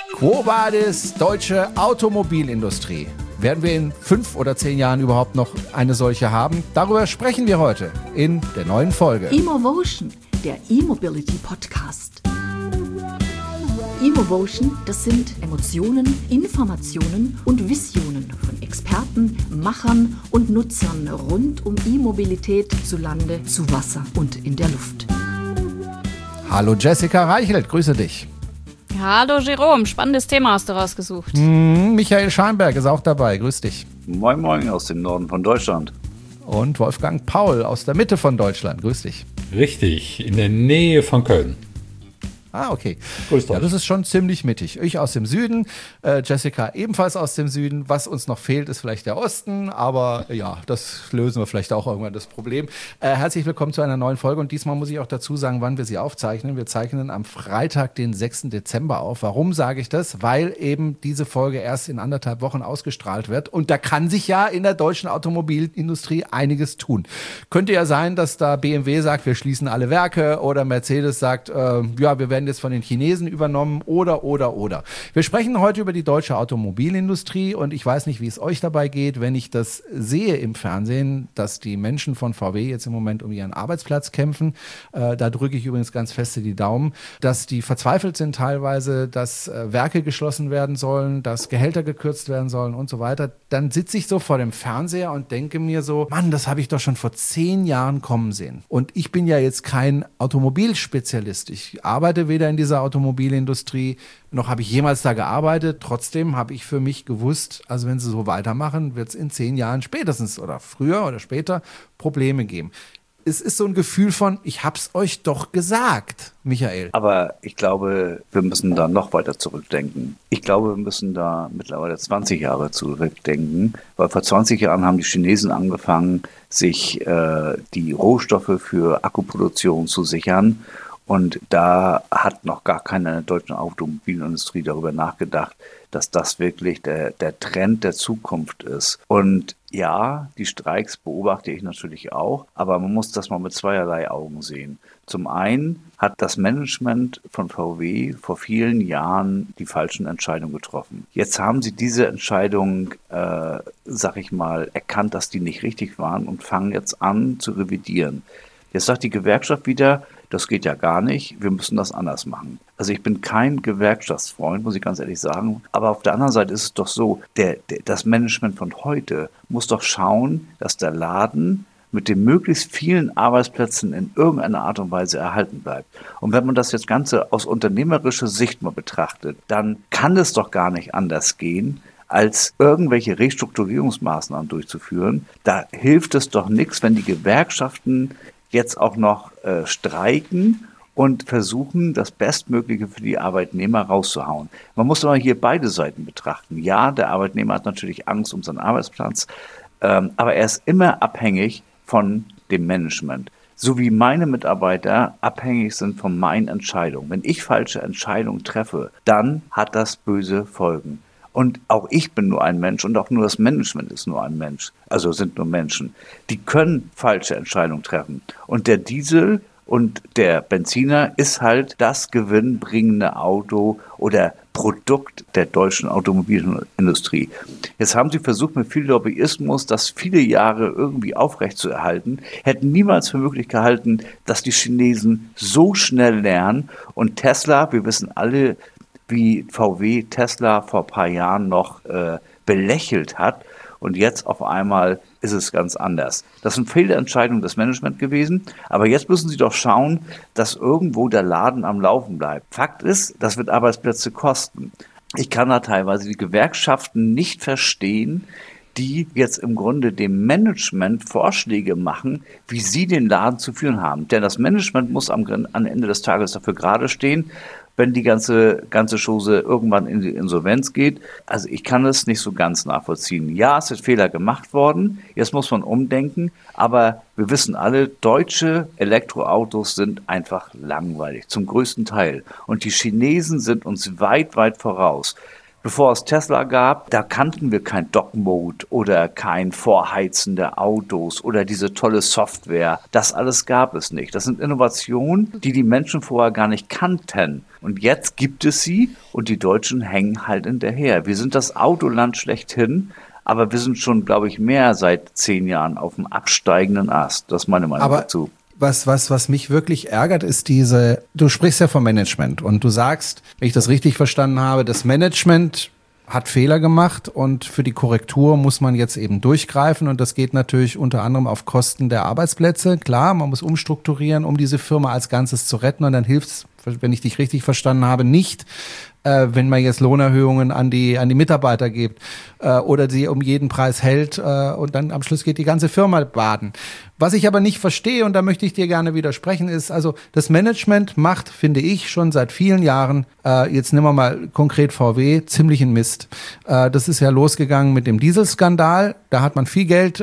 Quo vadis deutsche Automobilindustrie? Werden wir in 5 oder 10 Jahren überhaupt noch eine solche haben? Darüber sprechen wir heute in der neuen Folge. Emovotion, der E-Mobility Podcast. Emovotion, das sind Emotionen, Informationen und Visionen von Experten, Machern und Nutzern rund um E-Mobilität zu Lande, zu Wasser und in der Luft. Hallo Jessica Reichelt, grüße dich. Hallo Jerome, spannendes Thema hast du rausgesucht. Michael Scheinberg ist auch dabei, grüß dich. Moin Moin aus dem Norden von Deutschland. Und Wolfgang Paul aus der Mitte von Deutschland, grüß dich. Richtig, in der Nähe von Köln. Ah, okay. Grüß dich. Ja, das ist schon ziemlich mittig. Ich aus dem Süden, Jessica ebenfalls aus dem Süden. Was uns noch fehlt, ist vielleicht der Osten, aber ja, das lösen wir vielleicht auch irgendwann, das Problem. Herzlich willkommen zu einer neuen Folge und diesmal muss ich auch dazu sagen, wann wir sie aufzeichnen. Wir zeichnen am Freitag, den 6. Dezember auf. Warum sage ich das? Weil eben diese Folge erst in 1,5 Wochen ausgestrahlt wird und da kann sich ja in der deutschen Automobilindustrie einiges tun. Könnte ja sein, dass da BMW sagt, wir schließen alle Werke oder Mercedes sagt, ja, wir werden jetzt von den Chinesen übernommen oder. Wir sprechen heute über die deutsche Automobilindustrie und ich weiß nicht, wie es euch dabei geht, wenn ich das sehe im Fernsehen, dass die Menschen von VW jetzt im Moment um ihren Arbeitsplatz kämpfen. Da drücke ich übrigens ganz feste die Daumen, dass die verzweifelt sind teilweise, dass Werke geschlossen werden sollen, dass Gehälter gekürzt werden sollen und so weiter. Dann sitze ich so vor dem Fernseher und denke mir so, Mann, das habe ich doch schon vor 10 Jahren kommen sehen. Und ich bin ja jetzt kein Automobilspezialist. Ich arbeite weder in dieser Automobilindustrie, noch habe ich jemals da gearbeitet. Trotzdem habe ich für mich gewusst, also wenn sie so weitermachen, wird es in 10 Jahren spätestens oder früher oder später Probleme geben. Es ist so ein Gefühl von, ich hab's euch doch gesagt, Michael. Aber ich glaube, wir müssen da noch weiter zurückdenken. Ich glaube, wir müssen da mittlerweile 20 Jahre zurückdenken, weil vor 20 Jahren haben die Chinesen angefangen, sich die Rohstoffe für Akkuproduktion zu sichern. Und da hat noch gar keine deutsche Automobilindustrie darüber nachgedacht, dass das wirklich der Trend der Zukunft ist. Und ja, die Streiks beobachte ich natürlich auch, aber man muss das mal mit zweierlei Augen sehen. Zum einen hat das Management von VW vor vielen Jahren die falschen Entscheidungen getroffen. Jetzt haben sie diese Entscheidung, sag ich mal, erkannt, dass die nicht richtig waren und fangen jetzt an zu revidieren. Jetzt sagt die Gewerkschaft wieder, das geht ja gar nicht, wir müssen das anders machen. Also ich bin kein Gewerkschaftsfreund, muss ich ganz ehrlich sagen. Aber auf der anderen Seite ist es doch so, das Management von heute muss doch schauen, dass der Laden mit den möglichst vielen Arbeitsplätzen in irgendeiner Art und Weise erhalten bleibt. Und wenn man das jetzt Ganze aus unternehmerischer Sicht mal betrachtet, dann kann es doch gar nicht anders gehen, als irgendwelche Restrukturierungsmaßnahmen durchzuführen. Da hilft es doch nichts, wenn die Gewerkschaften jetzt auch noch streiken und versuchen, das Bestmögliche für die Arbeitnehmer rauszuhauen. Man muss aber hier beide Seiten betrachten. Ja, der Arbeitnehmer hat natürlich Angst um seinen Arbeitsplatz, aber er ist immer abhängig von dem Management. So wie meine Mitarbeiter abhängig sind von meinen Entscheidungen. Wenn ich falsche Entscheidungen treffe, dann hat das böse Folgen. Und auch ich bin nur ein Mensch und auch nur das Management ist nur ein Mensch. Also sind nur Menschen. Die können falsche Entscheidungen treffen. Und der Diesel und der Benziner ist halt das gewinnbringende Auto oder Produkt der deutschen Automobilindustrie. Jetzt haben sie versucht, mit viel Lobbyismus das viele Jahre irgendwie aufrechtzuerhalten, hätten niemals für möglich gehalten, dass die Chinesen so schnell lernen. Und Tesla, wir wissen alle, wie VW Tesla vor ein paar Jahren noch belächelt hat. Und jetzt auf einmal ist es ganz anders. Das sind Fehlentscheidungen des Management gewesen. Aber jetzt müssen sie doch schauen, dass irgendwo der Laden am Laufen bleibt. Fakt ist, das wird Arbeitsplätze kosten. Ich kann da teilweise die Gewerkschaften nicht verstehen, die jetzt im Grunde dem Management Vorschläge machen, wie sie den Laden zu führen haben. Denn das Management muss am Ende des Tages dafür gerade stehen, wenn die ganze Chose irgendwann in die Insolvenz geht. Also ich kann es nicht so ganz nachvollziehen. Ja, es sind Fehler gemacht worden, jetzt muss man umdenken, aber wir wissen alle, deutsche Elektroautos sind einfach langweilig, zum größten Teil. Und die Chinesen sind uns weit, weit voraus. Bevor es Tesla gab, da kannten wir kein Dock-Mode oder kein Vorheizen der Autos oder diese tolle Software. Das alles gab es nicht. Das sind Innovationen, die die Menschen vorher gar nicht kannten. Und jetzt gibt es sie und die Deutschen hängen halt hinterher. Wir sind das Autoland schlechthin, aber wir sind schon, glaube ich, mehr seit 10 Jahren auf dem absteigenden Ast. Das ist meine Meinung dazu. Was mich wirklich ärgert, ist du sprichst ja vom Management und du sagst, wenn ich das richtig verstanden habe, das Management hat Fehler gemacht und für die Korrektur muss man jetzt eben durchgreifen und das geht natürlich unter anderem auf Kosten der Arbeitsplätze. Klar, man muss umstrukturieren, um diese Firma als Ganzes zu retten und dann hilft es, wenn ich dich richtig verstanden habe, nicht, wenn man jetzt Lohnerhöhungen an die Mitarbeiter gibt oder sie um jeden Preis hält und dann am Schluss geht die ganze Firma baden. Was ich aber nicht verstehe, und da möchte ich dir gerne widersprechen, ist, also das Management macht, finde ich, schon seit vielen Jahren, jetzt nehmen wir mal konkret VW, ziemlichen Mist. Das ist ja losgegangen mit dem Dieselskandal. Da hat man viel Geld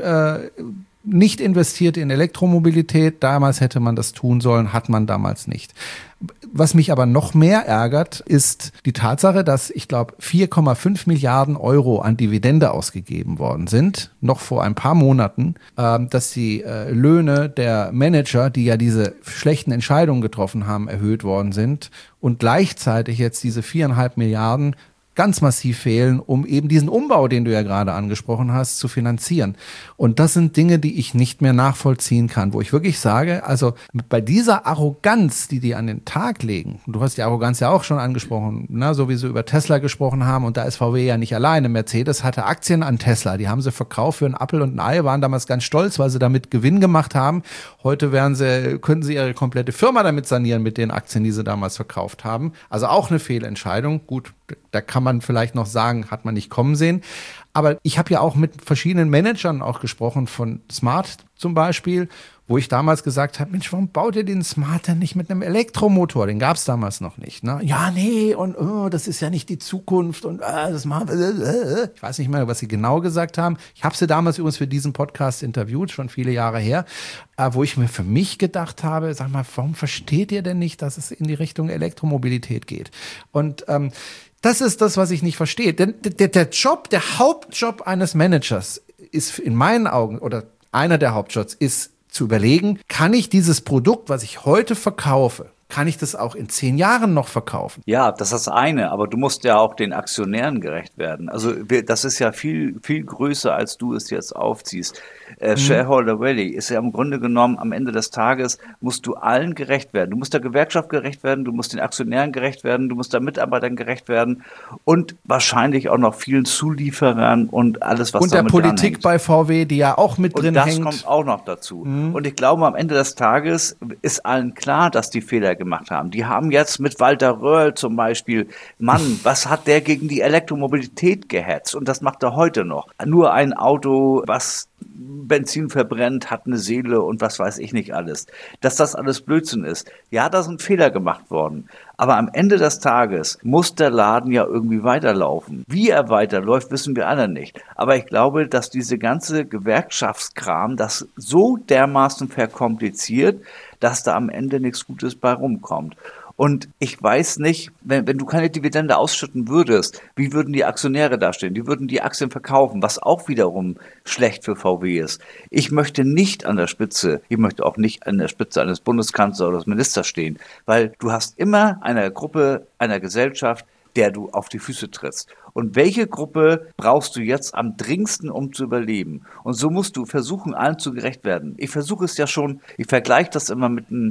nicht investiert in Elektromobilität. Damals hätte man das tun sollen, hat man damals nicht. Was mich aber noch mehr ärgert, ist die Tatsache, dass ich glaube 4,5 Milliarden Euro an Dividende ausgegeben worden sind, noch vor ein paar Monaten, dass die Löhne der Manager, die ja diese schlechten Entscheidungen getroffen haben, erhöht worden sind und gleichzeitig jetzt diese 4,5 Milliarden ganz massiv fehlen, um eben diesen Umbau, den du ja gerade angesprochen hast, zu finanzieren. Und das sind Dinge, die ich nicht mehr nachvollziehen kann, wo ich wirklich sage, also bei dieser Arroganz, die an den Tag legen, du hast die Arroganz ja auch schon angesprochen, ne, so wie sie über Tesla gesprochen haben, und da ist VW ja nicht alleine. Mercedes hatte Aktien an Tesla, die haben sie verkauft für einen Apfel und ein Ei, waren damals ganz stolz, weil sie damit Gewinn gemacht haben. Heute könnten sie ihre komplette Firma damit sanieren mit den Aktien, die sie damals verkauft haben. Also auch eine Fehlentscheidung. Gut, da kann man vielleicht noch sagen, hat man nicht kommen sehen. Aber ich habe ja auch mit verschiedenen Managern auch gesprochen, von Smart zum Beispiel, wo ich damals gesagt habe, Mensch, warum baut ihr den Smart denn nicht mit einem Elektromotor? Den gab es damals noch nicht. Ne? Ja, nee, und das ist ja nicht die Zukunft und das machen wir. Ich weiß nicht mehr, was sie genau gesagt haben. Ich habe sie damals übrigens für diesen Podcast interviewt, schon viele Jahre her, wo ich mir für mich gedacht habe, sag mal, warum versteht ihr denn nicht, dass es in die Richtung Elektromobilität geht? Und das ist das, was ich nicht verstehe. Denn der Hauptjob eines Managers ist in meinen Augen, oder einer der Hauptjobs ist zu überlegen, kann ich dieses Produkt, was ich heute verkaufe, kann ich das auch in 10 Jahren noch verkaufen? Ja, das ist das eine, aber du musst ja auch den Aktionären gerecht werden. Also das ist ja viel, viel größer, als du es jetzt aufziehst. Shareholder Value ist ja im Grunde genommen, am Ende des Tages musst du allen gerecht werden. Du musst der Gewerkschaft gerecht werden, du musst den Aktionären gerecht werden, du musst den Mitarbeitern gerecht werden und wahrscheinlich auch noch vielen Zulieferern und alles, was und damit der Politik anhängt. Bei VW, die ja auch mit drin hängt. Und das kommt auch noch dazu. Und ich glaube, am Ende des Tages ist allen klar, dass die Fehler gemacht haben. Die haben jetzt mit Walter Röhrl zum Beispiel, Mann, was hat der gegen die Elektromobilität gehetzt? Und das macht er heute noch. Nur ein Auto, was Benzin verbrennt, hat eine Seele und was weiß ich nicht alles. Dass das alles Blödsinn ist. Ja, da sind Fehler gemacht worden. Aber am Ende des Tages muss der Laden ja irgendwie weiterlaufen. Wie er weiterläuft, wissen wir alle nicht. Aber ich glaube, dass diese ganze Gewerkschaftskram das so dermaßen verkompliziert, dass da am Ende nichts Gutes bei rumkommt. Und ich weiß nicht, wenn du keine Dividende ausschütten würdest, wie würden die Aktionäre dastehen? Die würden die Aktien verkaufen, was auch wiederum schlecht für VW ist. Ich möchte nicht an der Spitze, ich möchte auch nicht an der Spitze eines Bundeskanzlers oder des Ministers stehen, weil du hast immer einer Gruppe, einer Gesellschaft, der du auf die Füße trittst. Und welche Gruppe brauchst du jetzt am dringendsten, um zu überleben? Und so musst du versuchen, allen zu gerecht werden. Ich versuche es ja schon, ich vergleiche das immer mit einem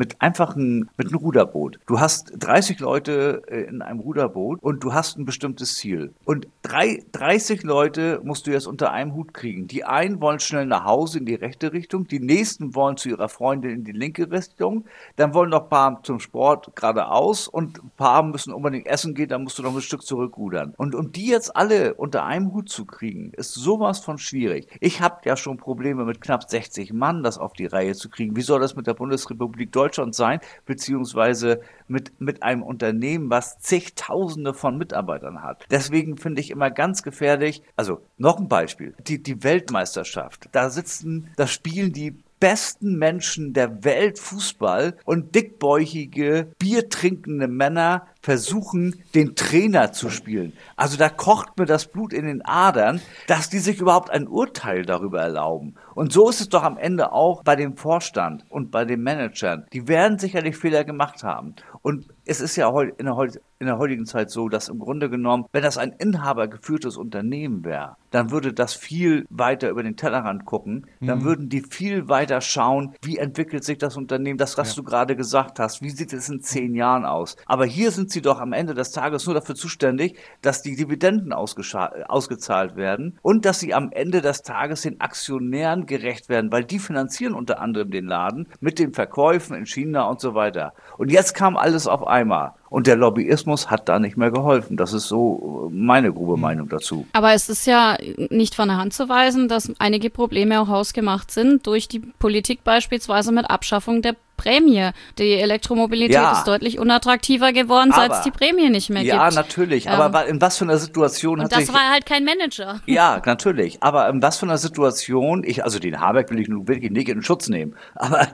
Ruderboot. Du hast 30 Leute in einem Ruderboot und du hast ein bestimmtes Ziel. Und 30 Leute musst du jetzt unter einem Hut kriegen. Die einen wollen schnell nach Hause in die rechte Richtung, die nächsten wollen zu ihrer Freundin in die linke Richtung, dann wollen noch ein paar zum Sport geradeaus und ein paar müssen unbedingt essen gehen, dann musst du noch ein Stück zurückrudern. Und um die jetzt alle unter einem Hut zu kriegen, ist sowas von schwierig. Ich habe ja schon Probleme mit knapp 60 Mann, das auf die Reihe zu kriegen. Wie soll das mit der Bundesrepublik Deutschland sein, beziehungsweise mit einem Unternehmen, was zigtausende von Mitarbeitern hat. Deswegen finde ich immer ganz gefährlich, also noch ein Beispiel, die Weltmeisterschaft, da spielen die besten Menschen der Welt Fußball und dickbäuchige, biertrinkende Männer versuchen, den Trainer zu spielen. Also da kocht mir das Blut in den Adern, dass die sich überhaupt ein Urteil darüber erlauben. Und so ist es doch am Ende auch bei dem Vorstand und bei den Managern. Die werden sicherlich Fehler gemacht haben. Und es ist ja in der heutigen Zeit so, dass im Grunde genommen, wenn das ein inhabergeführtes Unternehmen wäre, dann würde das viel weiter über den Tellerrand gucken. Dann würden die viel weiter schauen, wie entwickelt sich das Unternehmen, das, was du gerade gesagt hast, wie sieht es in 10 Jahren aus. Aber hier sind sie doch am Ende des Tages nur dafür zuständig, dass die Dividenden ausgezahlt werden und dass sie am Ende des Tages den Aktionären gerecht werden, weil die finanzieren unter anderem den Laden mit den Verkäufen in China und so weiter. Und jetzt kam alles auf einmal. Und der Lobbyismus hat da nicht mehr geholfen. Das ist so meine grobe Meinung dazu. Aber es ist ja nicht von der Hand zu weisen, dass einige Probleme auch hausgemacht sind durch die Politik beispielsweise mit Abschaffung der Prämie. Die Elektromobilität ist deutlich unattraktiver geworden, seit es die Prämie nicht mehr gibt. Ja, natürlich. Aber in was für einer Situation und das war halt kein Manager. Ja, natürlich. Aber in was für einer Situation, also den Habeck will ich nun wirklich nicht in Schutz nehmen, aber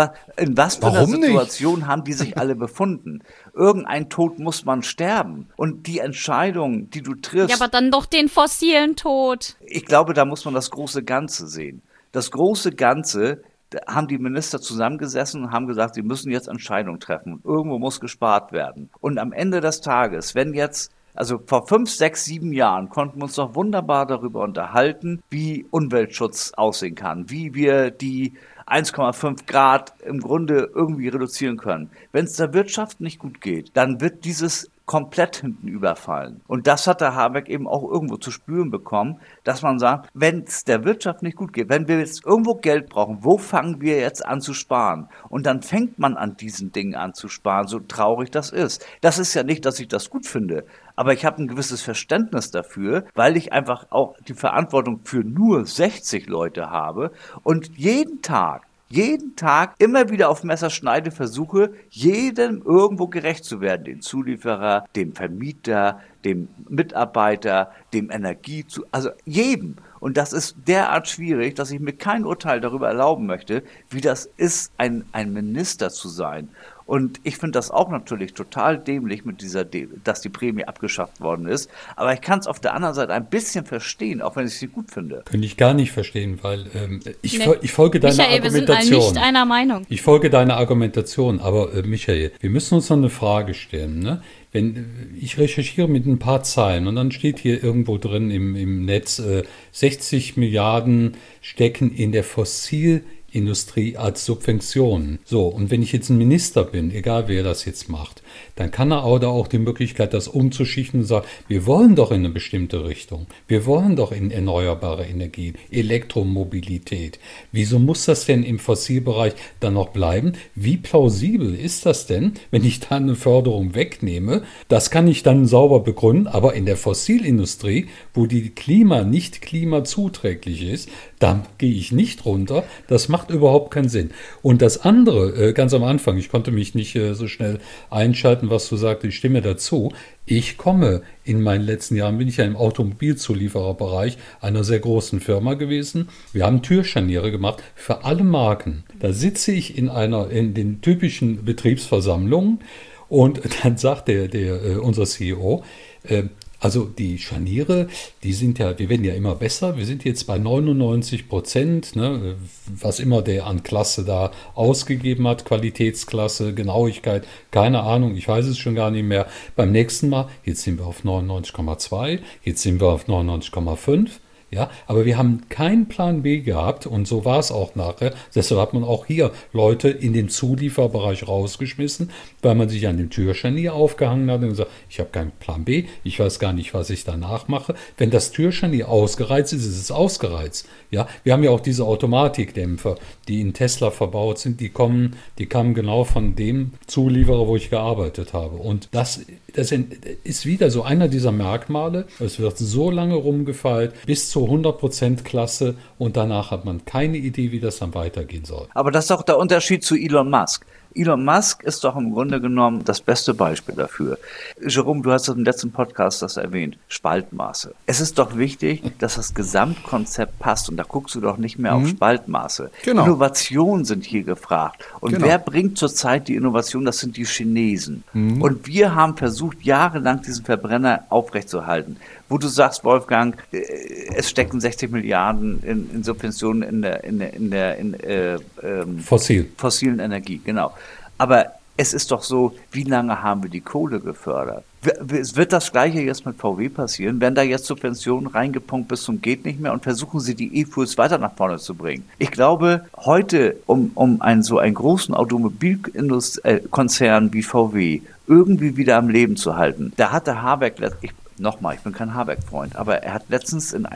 in was für einer Situation haben die sich alle befunden? Irgendein Tod muss man sterben. Und die Entscheidung, die du triffst... Ja, aber dann doch den fossilen Tod. Ich glaube, da muss man das große Ganze sehen. Das große Ganze... Da haben die Minister zusammengesessen und haben gesagt, sie müssen jetzt Entscheidungen treffen. Und irgendwo muss gespart werden. Und am Ende des Tages, wenn jetzt, also vor 5, 6, 7 Jahren konnten wir uns doch wunderbar darüber unterhalten, wie Umweltschutz aussehen kann, wie wir die 1,5 Grad im Grunde irgendwie reduzieren können. Wenn es der Wirtschaft nicht gut geht, dann wird dieses komplett hinten überfallen. Und das hat der Habeck eben auch irgendwo zu spüren bekommen, dass man sagt, wenn es der Wirtschaft nicht gut geht, wenn wir jetzt irgendwo Geld brauchen, wo fangen wir jetzt an zu sparen? Und dann fängt man an diesen Dingen an zu sparen, so traurig das ist. Das ist ja nicht, dass ich das gut finde, aber ich habe ein gewisses Verständnis dafür, weil ich einfach auch die Verantwortung für nur 60 Leute habe und jeden Tag immer wieder auf Messerschneide versuche, jedem irgendwo gerecht zu werden. Dem Zulieferer, dem Vermieter, dem Mitarbeiter, dem also jedem. Und das ist derart schwierig, dass ich mir kein Urteil darüber erlauben möchte, wie das ist, ein Minister zu sein. Und ich finde das auch natürlich total dämlich, dass die Prämie abgeschafft worden ist. Aber ich kann es auf der anderen Seite ein bisschen verstehen, auch wenn ich sie gut finde. Könnte ich gar nicht verstehen, weil ich folge deiner Michael, Argumentation. wir sind nicht einer Meinung. Ich folge deiner Argumentation, aber Michael, wir müssen uns noch eine Frage stellen. Ne? Wenn ich recherchiere mit ein paar Zeilen und dann steht hier irgendwo drin im Netz, 60 Milliarden stecken in der Fossilindustrie als Subventionen. So, und wenn ich jetzt ein Minister bin, egal wer das jetzt macht, dann kann er auch die Möglichkeit, das umzuschichten und sagen, wir wollen doch in eine bestimmte Richtung. Wir wollen doch in erneuerbare Energien, Elektromobilität. Wieso muss das denn im Fossilbereich dann noch bleiben? Wie plausibel ist das denn, wenn ich da eine Förderung wegnehme? Das kann ich dann sauber begründen, aber in der Fossilindustrie, wo die nicht klimazuträglich ist, da gehe ich nicht runter. Das macht überhaupt keinen Sinn. Und das andere, ganz am Anfang, ich konnte mich nicht so schnell einschalten, was du sagst, ich stimme dazu. Ich komme in meinen letzten Jahren, bin ich ja im Automobilzuliefererbereich einer sehr großen Firma gewesen. Wir haben Türscharniere gemacht für alle Marken. Da sitze ich in den typischen Betriebsversammlungen und dann sagt unser CEO, also die Scharniere, wir werden ja immer besser. Wir sind jetzt bei 99%, ne, was immer der an Klasse da ausgegeben hat, Qualitätsklasse, Genauigkeit, keine Ahnung, ich weiß es schon gar nicht mehr. Beim nächsten Mal, jetzt sind wir auf 99,2, jetzt sind wir auf 99,5. Ja, aber wir haben keinen Plan B gehabt und so war es auch nachher. Deshalb hat man auch hier Leute in den Zulieferbereich rausgeschmissen, weil man sich an dem Türscharnier aufgehangen hat und gesagt, ich habe keinen Plan B, ich weiß gar nicht, was ich danach mache. Wenn das Türscharnier ausgereizt ist, ist es ausgereizt. Ja, wir haben ja auch diese Automatikdämpfer, die in Tesla verbaut sind, die kamen genau von dem Zulieferer, wo ich gearbeitet habe. Und das ist wieder so einer dieser Merkmale. Es wird so lange rumgefeilt, bis zur 100% Klasse und danach hat man keine Idee, wie das dann weitergehen soll. Aber das ist auch der Unterschied zu Elon Musk. Elon Musk ist doch im Grunde genommen das beste Beispiel dafür. Jerome, du hast im letzten Podcast das erwähnt, Spaltmaße. Es ist doch wichtig, dass das Gesamtkonzept passt und da guckst du doch nicht mehr auf Spaltmaße. Genau. Innovationen sind hier gefragt. Und wer bringt zurzeit die Innovation? Das sind die Chinesen. Und wir haben versucht, jahrelang diesen Verbrenner aufrechtzuerhalten. Wo du sagst, Wolfgang, es stecken 60 Milliarden in Subventionen in der fossilen Energie, genau. Aber es ist doch so, wie lange haben wir die Kohle gefördert? Wird das Gleiche jetzt mit VW passieren? Werden da jetzt Subventionen reingepumpt bis zum geht nicht mehr und versuchen sie die E-Fuels weiter nach vorne zu bringen? Ich glaube, heute, um einen großen Automobilkonzern wie VW irgendwie wieder am Leben zu halten, da hat der Habeck, ich bin kein Habeck-Freund, aber er hat letztens in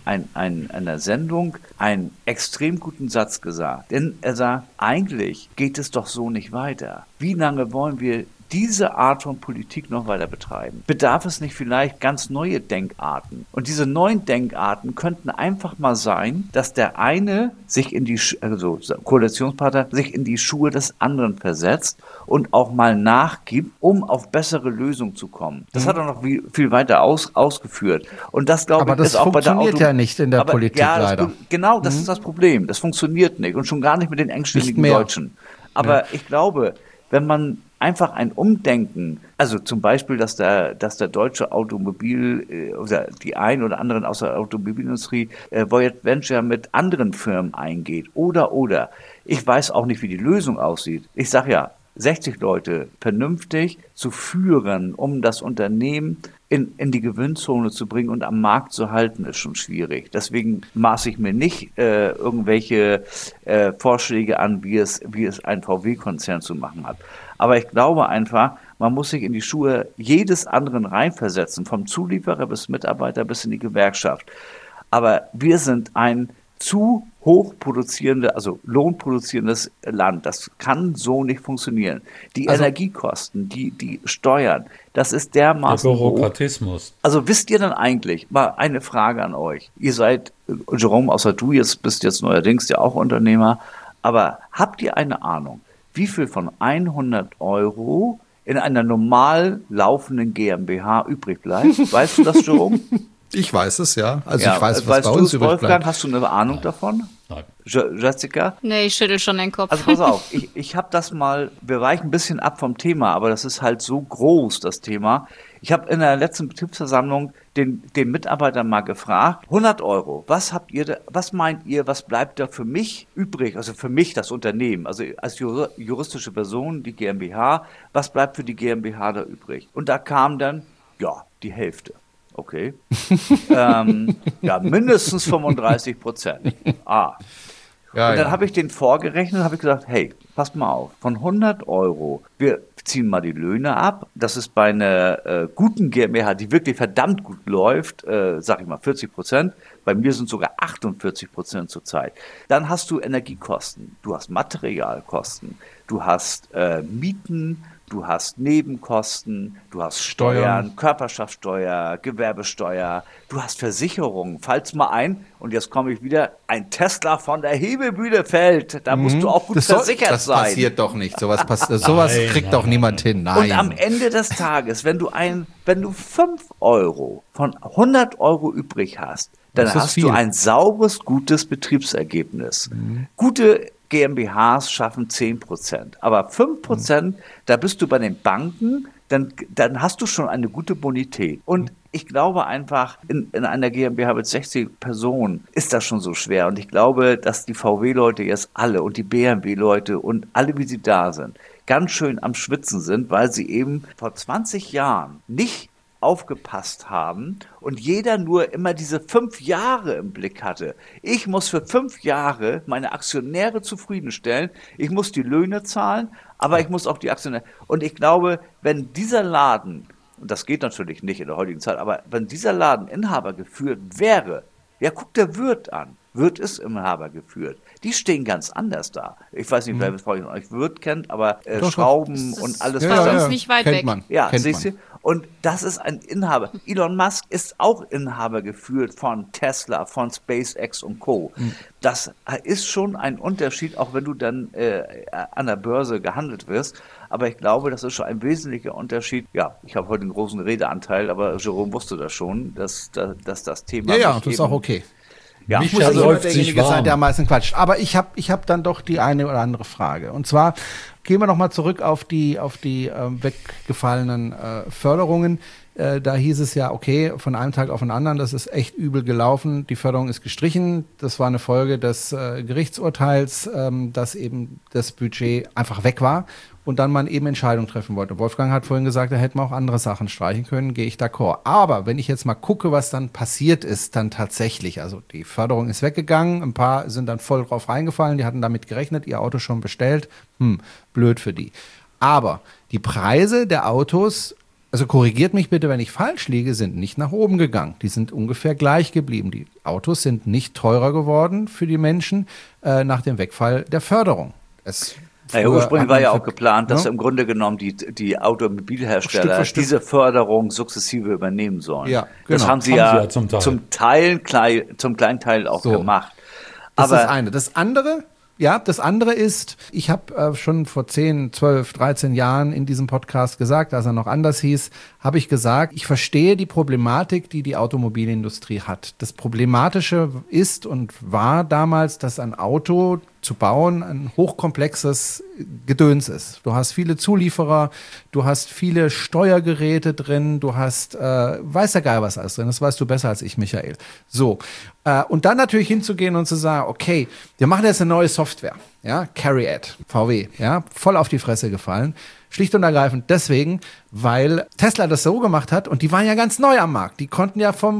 einer Sendung einen extrem guten Satz gesagt. Denn er sagt, eigentlich geht es doch so nicht weiter. Wie lange wollen wir diese Art von Politik noch weiter betreiben? Bedarf es nicht vielleicht ganz neue Denkarten? Und diese neuen Denkarten könnten einfach mal sein, dass der eine sich Koalitionspartner sich in die Schuhe des anderen versetzt und auch mal nachgibt, um auf bessere Lösungen zu kommen. Das hat er noch viel weiter ausgeführt. Und das, glaube ich, ist auch bei der Aber das funktioniert ja nicht in der Politik leider. Genau, das ist das Problem. Das funktioniert nicht und schon gar nicht mit den engständigen Deutschen. Aber ich glaube, wenn man einfach ein Umdenken, also zum Beispiel, dass der deutsche Automobil oder die ein oder anderen aus der Automobilindustrie Joint Venture mit anderen Firmen eingeht oder. Ich weiß auch nicht, wie die Lösung aussieht. Ich sage ja, 60 Leute vernünftig zu führen, um das Unternehmen in die Gewinnzone zu bringen und am Markt zu halten, ist schon schwierig. Deswegen maße ich mir nicht irgendwelche Vorschläge an, wie es ein VW-Konzern zu machen hat. Aber ich glaube einfach, man muss sich in die Schuhe jedes anderen reinversetzen, vom Zulieferer bis Mitarbeiter bis in die Gewerkschaft. Aber wir sind ein zu hoch lohnproduzierendes Land. Das kann so nicht funktionieren. Die Energiekosten, die Steuern, das ist dermaßen der Bürokratismus. Hoch. Also wisst ihr denn eigentlich, mal eine Frage an euch. Ihr seid, Jerome, außer du bist jetzt neuerdings ja auch Unternehmer, aber habt ihr eine Ahnung, wie viel von 100 Euro in einer normal laufenden GmbH übrig bleibt? Weißt du das, Jerome? Ich weiß es, ja. Also ich weiß, was bei uns übrig bleibt. Hast du eine Ahnung davon? Nein. Jessica? Nee, ich schüttel schon den Kopf. Also pass auf, ich habe das mal, wir weichen ein bisschen ab vom Thema, aber das ist halt so groß, das Thema. Ich habe in der letzten Betriebsversammlung den Mitarbeitern mal gefragt, 100 Euro, was meint ihr, was bleibt da für mich übrig, also für mich das Unternehmen, also als juristische Person, die GmbH, was bleibt für die GmbH da übrig? Und da kam dann, die Hälfte. Okay. Mindestens 35%. Und dann habe ich den vorgerechnet und habe gesagt, hey, passt mal auf, von 100 Euro, wir ziehen mal die Löhne ab. Das ist bei einer guten GmbH, die wirklich verdammt gut läuft, sag ich mal 40%. Bei mir sind sogar 48% zurzeit. Dann hast du Energiekosten, du hast Materialkosten, du hast Mieten, du hast Nebenkosten, du hast Steuern, Körperschaftssteuer, Gewerbesteuer, du hast Versicherungen. Falls mal und jetzt komme ich wieder, ein Tesla von der Hebebühne fällt, da musst du auch gut versichert sein. Das passiert doch nicht. Sowas kriegt doch niemand hin. Nein. Und am Ende des Tages, wenn du 5 Euro von 100 Euro übrig hast, dann hast du ein sauberes, gutes Betriebsergebnis. Gute GmbHs schaffen 10%, aber 5%, da bist du bei den Banken, dann hast du schon eine gute Bonität. Und ich glaube einfach, in einer GmbH mit 60 Personen ist das schon so schwer. Und ich glaube, dass die VW-Leute jetzt alle und die BMW-Leute und alle, wie sie da sind, ganz schön am Schwitzen sind, weil sie eben vor 20 Jahren nicht aufgepasst haben und jeder nur immer diese 5 Jahre im Blick hatte. Ich muss für 5 Jahre meine Aktionäre zufriedenstellen, ich muss die Löhne zahlen, aber ich muss auch die Aktionäre. Und ich glaube, wenn dieser Laden, und das geht natürlich nicht in der heutigen Zeit, aber wenn dieser Laden Inhaber geführt wäre, guckt der Wirt an. Wirt ist Inhaber geführt. Die stehen ganz anders da. Ich weiß nicht, wer von euch Wirt kennt, aber Schrauben und alles, was sonst nicht weit weg. siehst du? Und das ist ein Inhaber. Elon Musk ist auch Inhaber geführt von Tesla, von SpaceX und Co. Das ist schon ein Unterschied, auch wenn du dann an der Börse gehandelt wirst. Aber ich glaube, das ist schon ein wesentlicher Unterschied. Ja, ich habe heute einen großen Redeanteil, aber Jerome wusste das schon, dass das Thema... Ja, das ist auch okay. Ja, ich muss nicht immer derjenige sein, der am meisten quatscht. Aber ich hab dann doch die eine oder andere Frage. Und zwar gehen wir nochmal zurück auf die weggefallenen Förderungen. Da hieß es ja, okay, von einem Tag auf den anderen, das ist echt übel gelaufen. Die Förderung ist gestrichen. Das war eine Folge des Gerichtsurteils, dass eben das Budget einfach weg war und dann man eben Entscheidungen treffen wollte. Wolfgang hat vorhin gesagt, da hätten wir auch andere Sachen streichen können, gehe ich d'accord. Aber wenn ich jetzt mal gucke, was dann passiert ist, dann tatsächlich, also die Förderung ist weggegangen, ein paar sind dann voll drauf reingefallen, die hatten damit gerechnet, ihr Auto schon bestellt, blöd für die. Aber die Preise der Autos, also korrigiert mich bitte, wenn ich falsch liege, sind nicht nach oben gegangen. Die sind ungefähr gleich geblieben. Die Autos sind nicht teurer geworden für die Menschen nach dem Wegfall der Förderung. Ursprünglich war ja auch geplant, dass im Grunde genommen die Automobilhersteller Stück diese Förderung sukzessive übernehmen sollen. Ja, genau. Das haben sie ja zum kleinen Teil auch gemacht. Das ist das eine. Das andere ist, ich habe schon vor 10, 12, 13 Jahren in diesem Podcast gesagt, als er noch anders hieß, habe ich gesagt, ich verstehe die Problematik, die die Automobilindustrie hat. Das Problematische ist und war damals, dass ein Auto zu bauen ein hochkomplexes Gedöns ist. Du hast viele Zulieferer, du hast viele Steuergeräte drin, du hast, weiß der Geil was alles drin, das weißt du besser als ich, Michael. So, und dann natürlich hinzugehen und zu sagen, okay, wir machen jetzt eine neue Software, ja, CARIAD, VW, ja, voll auf die Fresse gefallen. Schlicht und ergreifend deswegen, weil Tesla das so gemacht hat und die waren ja ganz neu am Markt. Die konnten ja vom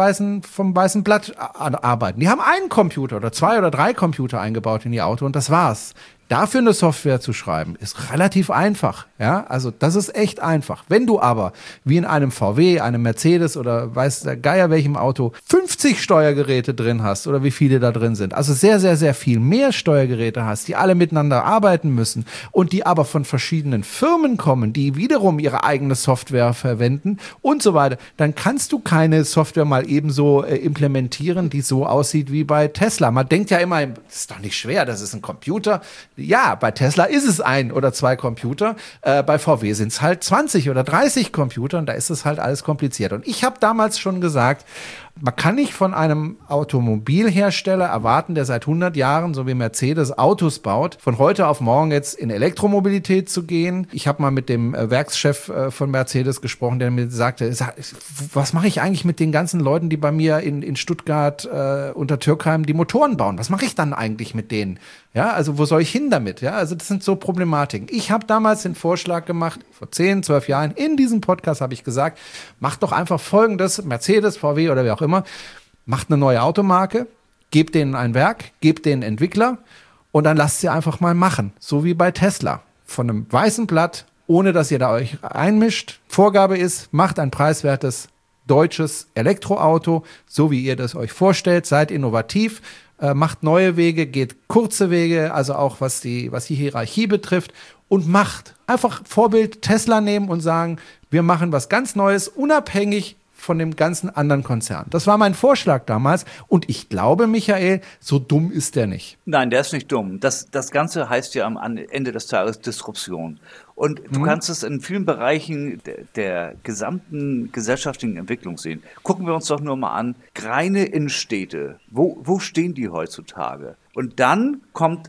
weißen Blatt arbeiten. Die haben einen Computer oder 2 oder 3 Computer eingebaut in ihr Auto und das war's. Dafür eine Software zu schreiben, ist relativ einfach. Ja, also das ist echt einfach. Wenn du aber, wie in einem VW, einem Mercedes oder weiß der Geier welchem Auto, 50 Steuergeräte drin hast oder wie viele da drin sind, also sehr, sehr, sehr viel mehr Steuergeräte hast, die alle miteinander arbeiten müssen und die aber von verschiedenen Firmen kommen, die wiederum ihre eigene Software verwenden und so weiter, dann kannst du keine Software mal ebenso implementieren, die so aussieht wie bei Tesla. Man denkt ja immer, das ist doch nicht schwer, das ist ein Computer. Ja, bei Tesla ist es 1 oder 2 Computer, bei VW sind es halt 20 oder 30 Computer und da ist es halt alles kompliziert. Und ich habe damals schon gesagt, man kann nicht von einem Automobilhersteller erwarten, der seit 100 Jahren, so wie Mercedes, Autos baut, von heute auf morgen jetzt in Elektromobilität zu gehen. Ich habe mal mit dem Werkschef von Mercedes gesprochen, der mir sagte, was mache ich eigentlich mit den ganzen Leuten, die bei mir in Stuttgart unter Türkheim die Motoren bauen? Was mache ich dann eigentlich mit denen? Ja, also wo soll ich hin damit? Ja, also das sind so Problematiken. Ich habe damals den Vorschlag gemacht, vor 10, 12 Jahren, in diesem Podcast habe ich gesagt, macht doch einfach Folgendes, Mercedes, VW oder wer auch immer, macht eine neue Automarke, gebt denen ein Werk, gebt denen Entwickler und dann lasst sie einfach mal machen. So wie bei Tesla. Von einem weißen Blatt, ohne dass ihr da euch einmischt. Vorgabe ist, macht ein preiswertes deutsches Elektroauto, so wie ihr das euch vorstellt, seid innovativ, macht neue Wege, geht kurze Wege, also auch was die Hierarchie betrifft und macht. Einfach Vorbild Tesla nehmen und sagen, wir machen was ganz Neues, unabhängig von dem ganzen anderen Konzern. Das war mein Vorschlag damals und ich glaube, Michael, so dumm ist der nicht. Nein, der ist nicht dumm. Das Ganze heißt ja am Ende des Tages Disruption. Und du kannst es in vielen Bereichen der gesamten gesellschaftlichen Entwicklung sehen. Gucken wir uns doch nur mal an, reine Innenstädte, wo stehen die heutzutage? Und dann kommt,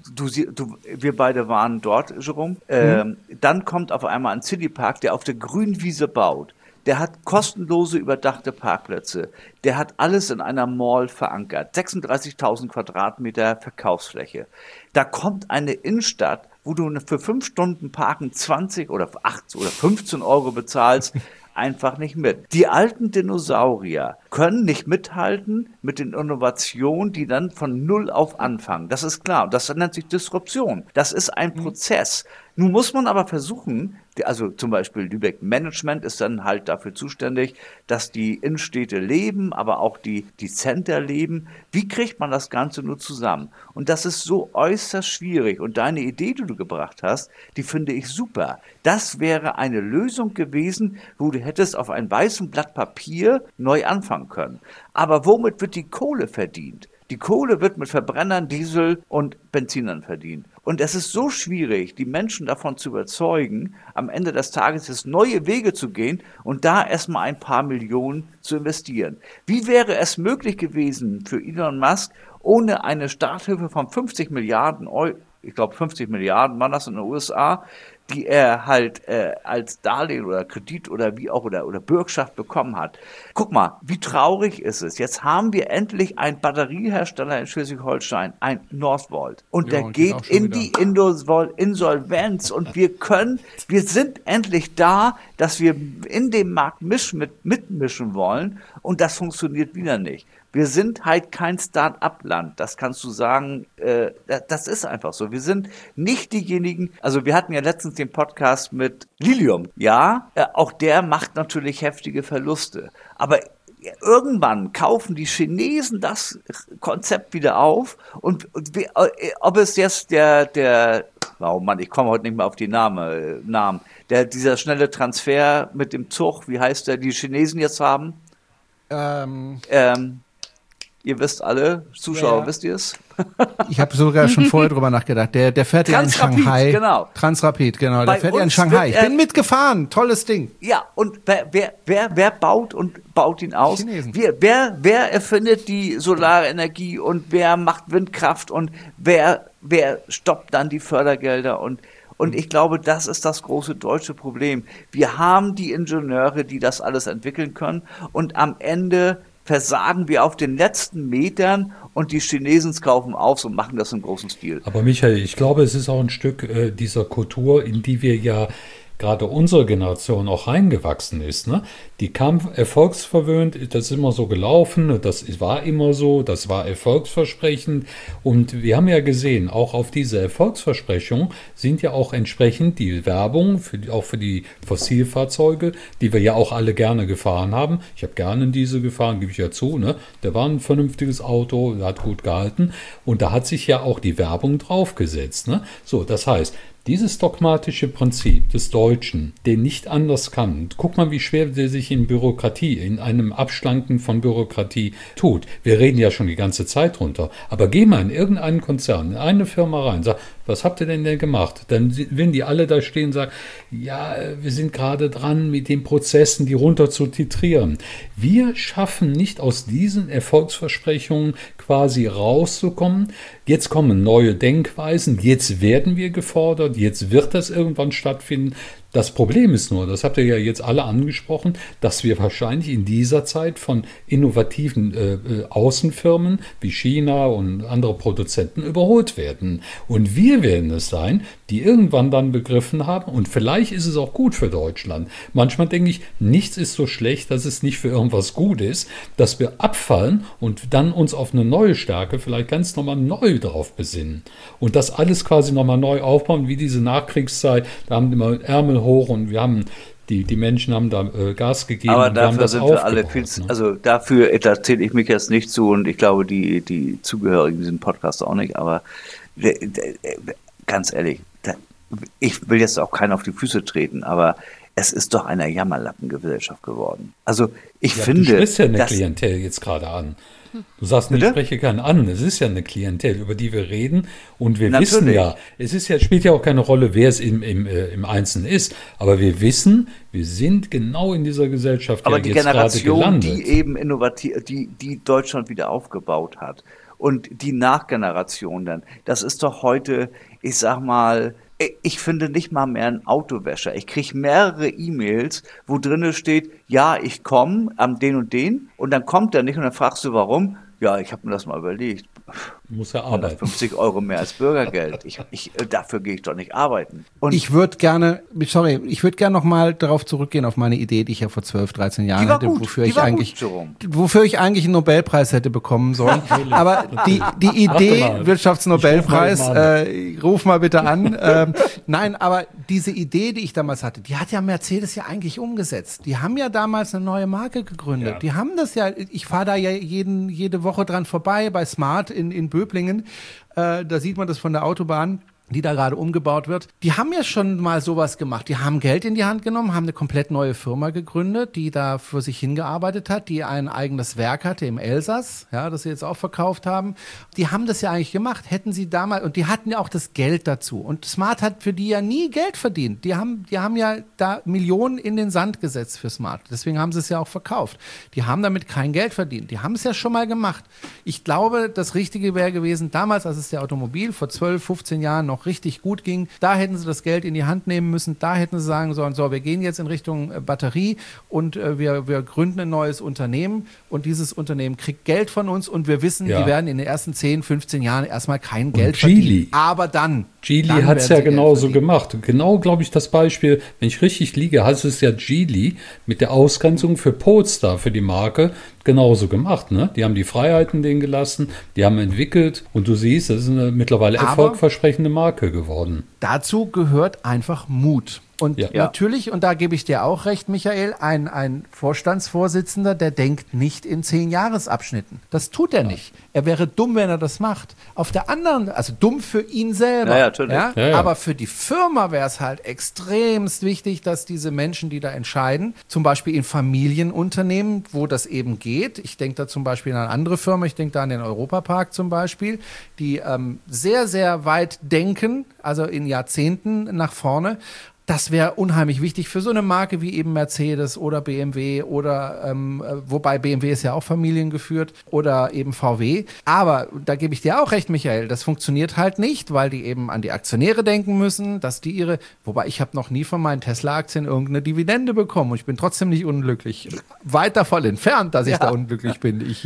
wir beide waren dort, Jerome, dann kommt auf einmal ein Citypark, der auf der grünen Wiese baut. Der hat kostenlose überdachte Parkplätze. Der hat alles in einer Mall verankert. 36.000 Quadratmeter Verkaufsfläche. Da kommt eine Innenstadt, wo du für 5 Stunden Parken 20 oder 8 oder 15 Euro bezahlst, einfach nicht mit. Die alten Dinosaurier können nicht mithalten mit den Innovationen, die dann von Null auf anfangen. Das ist klar. Und das nennt sich Disruption. Das ist ein Prozess. Nun muss man aber versuchen, also zum Beispiel Lübeck Management ist dann halt dafür zuständig, dass die Innenstädte leben, aber auch die Center leben. Wie kriegt man das Ganze nur zusammen? Und das ist so äußerst schwierig. Und deine Idee, die du gebracht hast, die finde ich super. Das wäre eine Lösung gewesen, wo du hättest auf einem weißen Blatt Papier neu anfangen können. Aber womit wird die Kohle verdient? Die Kohle wird mit Verbrennern, Diesel und Benzinern verdient. Und es ist so schwierig, die Menschen davon zu überzeugen, am Ende des Tages jetzt neue Wege zu gehen und da erstmal ein paar Millionen zu investieren. Wie wäre es möglich gewesen für Elon Musk, ohne eine Starthilfe von 50 Milliarden Euro, ich glaube 50 Milliarden waren das in den USA, die er halt als Darlehen oder Kredit oder wie auch oder Bürgschaft bekommen hat. Guck mal, wie traurig ist es. Jetzt haben wir endlich einen Batteriehersteller in Schleswig-Holstein, ein Northvolt. Und der geht in die Insolvenz. Und wir sind endlich da, dass wir in dem Markt mitmischen wollen. Und das funktioniert wieder nicht. Wir sind halt kein Start-up-Land, das kannst du sagen, das ist einfach so. Wir sind nicht diejenigen, also wir hatten ja letztens den Podcast mit Lilium, ja, auch der macht natürlich heftige Verluste, aber irgendwann kaufen die Chinesen das Konzept wieder auf und ob es jetzt oh Mann, ich komme heute nicht mehr auf die Namen, dieser schnelle Transfer mit dem Zug, wie heißt der, die Chinesen jetzt haben? Ihr wisst alle, Zuschauer, wisst ihr es? Ich habe sogar schon vorher drüber nachgedacht. Der fährt ja in Shanghai. Genau. Transrapid, genau. Der fährt ja in Shanghai. Ich bin mitgefahren. Tolles Ding. Ja, und wer baut ihn aus? Chinesen. Wer erfindet die solare Energie und wer macht Windkraft und wer stoppt dann die Fördergelder und ich glaube, das ist das große deutsche Problem. Wir haben die Ingenieure, die das alles entwickeln können und am Ende versagen wir auf den letzten Metern und die Chinesen kaufen auf und machen das im großen Stil. Aber Michael, ich glaube, es ist auch ein Stück dieser Kultur, in die wir ja gerade unsere Generation auch reingewachsen ist. Ne? Die kam erfolgsverwöhnt, das ist immer so gelaufen, das war immer so, das war erfolgsversprechend. Und wir haben ja gesehen, auch auf diese Erfolgsversprechungen sind ja auch entsprechend die Werbung, auch für die Fossilfahrzeuge, die wir ja auch alle gerne gefahren haben. Ich habe gerne in diese gefahren, gebe ich ja zu. Ne? Der war ein vernünftiges Auto, hat gut gehalten. Und da hat sich ja auch die Werbung draufgesetzt. Ne? So, das heißt, dieses dogmatische Prinzip des Deutschen, der nicht anders kann, guck mal, wie schwer der sich in Bürokratie, in einem Abschlanken von Bürokratie tut. Wir reden ja schon die ganze Zeit runter. Aber geh mal in irgendeinen Konzern, in eine Firma rein, sag, was habt ihr denn gemacht? Dann werden die alle da stehen und sagen, ja, wir sind gerade dran, mit den Prozessen die runter zu titrieren. Wir schaffen nicht aus diesen Erfolgsversprechungen quasi rauszukommen. Jetzt kommen neue Denkweisen, jetzt werden wir gefordert, jetzt wird das irgendwann stattfinden. Das Problem ist nur, das habt ihr ja jetzt alle angesprochen, dass wir wahrscheinlich in dieser Zeit von innovativen Außenfirmen wie China und andere Produzenten überholt werden. Und wir werden es sein, die irgendwann dann begriffen haben, und vielleicht ist es auch gut für Deutschland. Manchmal denke ich, nichts ist so schlecht, dass es nicht für irgendwas gut ist, dass wir abfallen und dann uns auf eine neue Stärke vielleicht ganz nochmal neu drauf besinnen. Und das alles quasi nochmal neu aufbauen, wie diese Nachkriegszeit, da haben immer Ärmel hoch und wir haben die Menschen haben da Gas gegeben. Aber und wir haben dafür das sind wir alle viel, ne? Also dafür, da zähle ich mich jetzt nicht zu und ich glaube, die Zugehörigen diesem Podcast auch nicht, aber ganz ehrlich, ich will jetzt auch keinen auf die Füße treten, aber es ist doch eine Jammerlappengesellschaft geworden. Also ich finde... Du sprichst ja eine Klientel jetzt gerade an. Du sagst, ich spreche keinen an. Es ist ja eine Klientel, über die wir reden. Und wir wissen ja, es ist ja, spielt ja auch keine Rolle, wer es im Einzelnen ist. Aber wir wissen, wir sind genau in dieser Gesellschaft aber ja die jetzt Generation, gerade gelandet. die eben innovativ, die Deutschland wieder aufgebaut hat. Und die Nachgeneration dann. Das ist doch heute, ich sag mal, ich finde nicht mal mehr einen Autowäscher. Ich kriege mehrere E-Mails, wo drinne steht, ja, ich komme am den und den und dann kommt er nicht und dann fragst du, warum? Ja, ich habe mir das mal überlegt. Muss er arbeiten. 150 € mehr als Bürgergeld. Dafür gehe ich doch nicht arbeiten. Und ich würde gerne noch mal darauf zurückgehen, auf meine Idee, die ich ja vor 12, 13 Jahren hatte, wofür ich eigentlich einen Nobelpreis hätte bekommen sollen. Aber die Idee, Wirtschaftsnobelpreis, ruf mal bitte an. Nein, aber diese Idee, die ich damals hatte, die hat ja Mercedes ja eigentlich umgesetzt. Die haben ja damals eine neue Marke gegründet. Ja. Die haben das ja, ich fahre da ja jede Woche dran vorbei bei Smart in Böblingen, da sieht man das von der Autobahn, die da gerade umgebaut wird. Die haben ja schon mal sowas gemacht. Die haben Geld in die Hand genommen, haben eine komplett neue Firma gegründet, die da für sich hingearbeitet hat, die ein eigenes Werk hatte im Elsass, ja, das sie jetzt auch verkauft haben. Die haben das ja eigentlich gemacht. Hätten sie damals, und die hatten ja auch das Geld dazu. Und Smart hat für die ja nie Geld verdient. Die haben ja da Millionen in den Sand gesetzt für Smart. Deswegen haben sie es ja auch verkauft. Die haben damit kein Geld verdient. Die haben es ja schon mal gemacht. Ich glaube, das Richtige wäre gewesen, damals, als es der Automobil vor 12, 15 Jahren noch richtig gut ging, da hätten sie das Geld in die Hand nehmen müssen, da hätten sie sagen sollen, so, wir gehen jetzt in Richtung Batterie und wir gründen ein neues Unternehmen und dieses Unternehmen kriegt Geld von uns und wir wissen, die werden in den ersten 10, 15 Jahren erstmal kein Geld verdienen. Aber dann Geely hat es ja genauso gemacht. Genau, glaube ich, das Beispiel, wenn ich richtig liege, hat es ja Geely mit der Ausgrenzung für Polestar, für die Marke, genauso gemacht. Ne? Die haben die Freiheiten denen gelassen, die haben entwickelt und du siehst, das ist eine mittlerweile erfolgversprechende Marke geworden. Dazu gehört einfach Mut. Und natürlich, und da gebe ich dir auch recht, Michael, ein Vorstandsvorsitzender, der denkt nicht in 10-Jahres-Abschnitten. Das tut er nicht. Er wäre dumm, wenn er das macht. Auf der anderen, also dumm für ihn selber. Ja, natürlich. Aber für die Firma wäre es halt extremst wichtig, dass diese Menschen, die da entscheiden, zum Beispiel in Familienunternehmen, wo das eben geht, ich denke da zum Beispiel an eine andere Firma, ich denke da an den Europapark zum Beispiel, die sehr, sehr weit denken, also in Jahrzehnten nach vorne. Das wäre unheimlich wichtig für so eine Marke wie eben Mercedes oder BMW oder, wobei BMW ist ja auch familiengeführt, oder eben VW. Aber da gebe ich dir auch recht, Michael, das funktioniert halt nicht, weil die eben an die Aktionäre denken müssen, dass die wobei ich habe noch nie von meinen Tesla-Aktien irgendeine Dividende bekommen und ich bin trotzdem nicht unglücklich. Weit davon entfernt, dass ich da unglücklich bin. Ich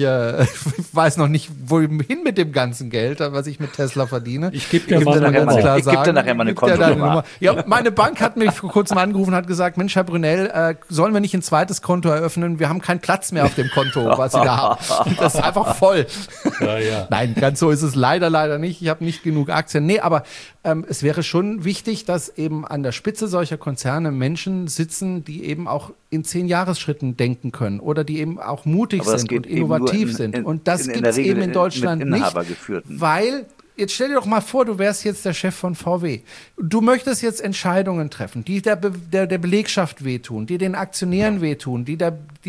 weiß noch nicht, wohin mit dem ganzen Geld, was ich mit Tesla verdiene. Ich gebe dir nachher mal eine Kontonummer. Ja, meine Bank hat mich vor kurzem angerufen und hat gesagt, Mensch, Herr Brunel, sollen wir nicht ein zweites Konto eröffnen? Wir haben keinen Platz mehr auf dem Konto, was Sie da haben. Das ist einfach voll. Ja. Nein, ganz so ist es leider nicht. Ich habe nicht genug Aktien. Nee, aber es wäre schon wichtig, dass eben an der Spitze solcher Konzerne Menschen sitzen, die eben auch in 10-Jahres-Schritten denken können oder die eben auch mutig sind und innovativ sind. Und das gibt es eben in Deutschland nicht, weil... Jetzt stell dir doch mal vor, du wärst jetzt der Chef von VW. Du möchtest jetzt Entscheidungen treffen, die der Belegschaft wehtun, die den Aktionären wehtun, die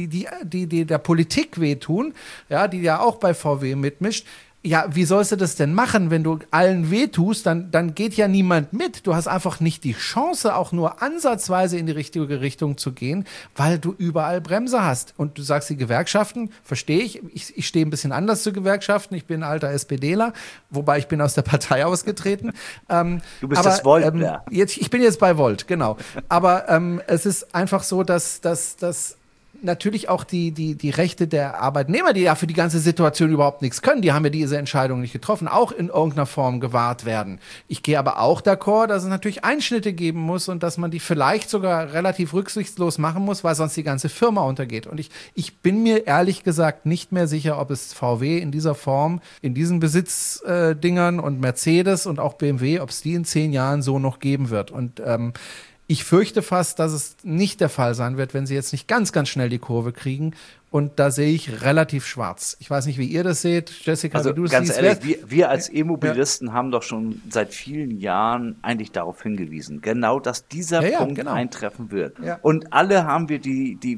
der Politik wehtun, ja, die ja auch bei VW mitmischt. Ja, wie sollst du das denn machen, wenn du allen wehtust? Dann geht ja niemand mit. Du hast einfach nicht die Chance, auch nur ansatzweise in die richtige Richtung zu gehen, weil du überall Bremse hast. Und du sagst, die Gewerkschaften, verstehe ich. Ich stehe ein bisschen anders zu Gewerkschaften. Ich bin ein alter SPDler, wobei ich bin aus der Partei ausgetreten. Du bist das Volt, ja. Ich bin jetzt bei Volt, genau. Aber es ist einfach so, dass natürlich auch die Rechte der Arbeitnehmer, die ja für die ganze Situation überhaupt nichts können, die haben ja diese Entscheidung nicht getroffen, auch in irgendeiner Form gewahrt werden. Ich gehe aber auch d'accord, dass es natürlich Einschnitte geben muss und dass man die vielleicht sogar relativ rücksichtslos machen muss, weil sonst die ganze Firma untergeht. Und ich bin mir ehrlich gesagt nicht mehr sicher, ob es VW in dieser Form, in diesen Besitzdingern und Mercedes und auch BMW, ob es die in 10 Jahren so noch geben wird. Und ich fürchte fast, dass es nicht der Fall sein wird, wenn sie jetzt nicht ganz, ganz schnell die Kurve kriegen. Und da sehe ich relativ schwarz. Ich weiß nicht, wie ihr das seht, Jessica, also wie du es ganz siehst. Ehrlich, wir als E-Mobilisten haben doch schon seit vielen Jahren eigentlich darauf hingewiesen, genau, dass dieser Punkt eintreffen wird. Ja. Und alle haben wir die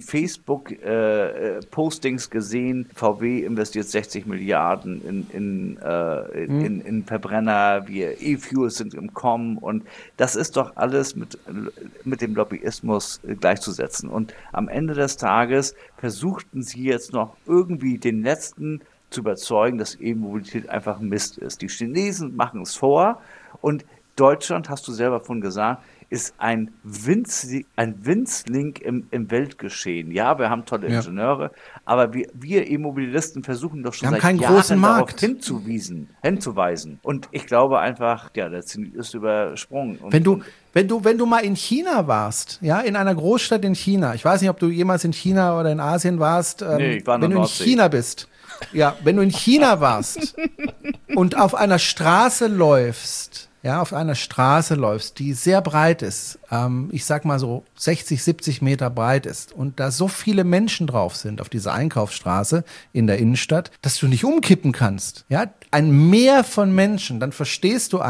Facebook-Postings gesehen, VW investiert 60 Milliarden in Verbrenner, wir E-Fuels sind im Kommen und das ist doch alles mit dem Lobbyismus gleichzusetzen. Und am Ende des Tages versuchten sie jetzt noch irgendwie den Letzten zu überzeugen, dass E-Mobilität einfach Mist ist. Die Chinesen machen es vor und Deutschland, hast du selber von gesagt, ist ein Winzling im Weltgeschehen. Ja, wir haben tolle Ingenieure, aber wir Immobilisten versuchen doch schon seit Jahren darauf hinzuweisen. Und ich glaube einfach, der Zenit ist übersprungen. Wenn du mal in China warst, ja, in einer Großstadt in China, ich weiß nicht, ob du jemals in China oder in Asien warst, nee, ich war wenn du in China bist, ja, wenn du in China warst und auf einer Straße läufst, die sehr breit ist, ich sag mal so 60, 70 Meter breit ist und da so viele Menschen drauf sind auf dieser Einkaufsstraße in der Innenstadt, dass du nicht umkippen kannst, ja, ein Meer von Menschen, dann verstehst du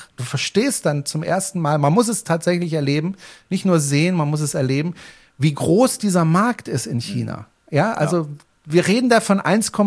dann zum ersten Mal, man muss es tatsächlich erleben, nicht nur sehen, man muss es erleben, wie groß dieser Markt ist in China, ja, also wir reden da von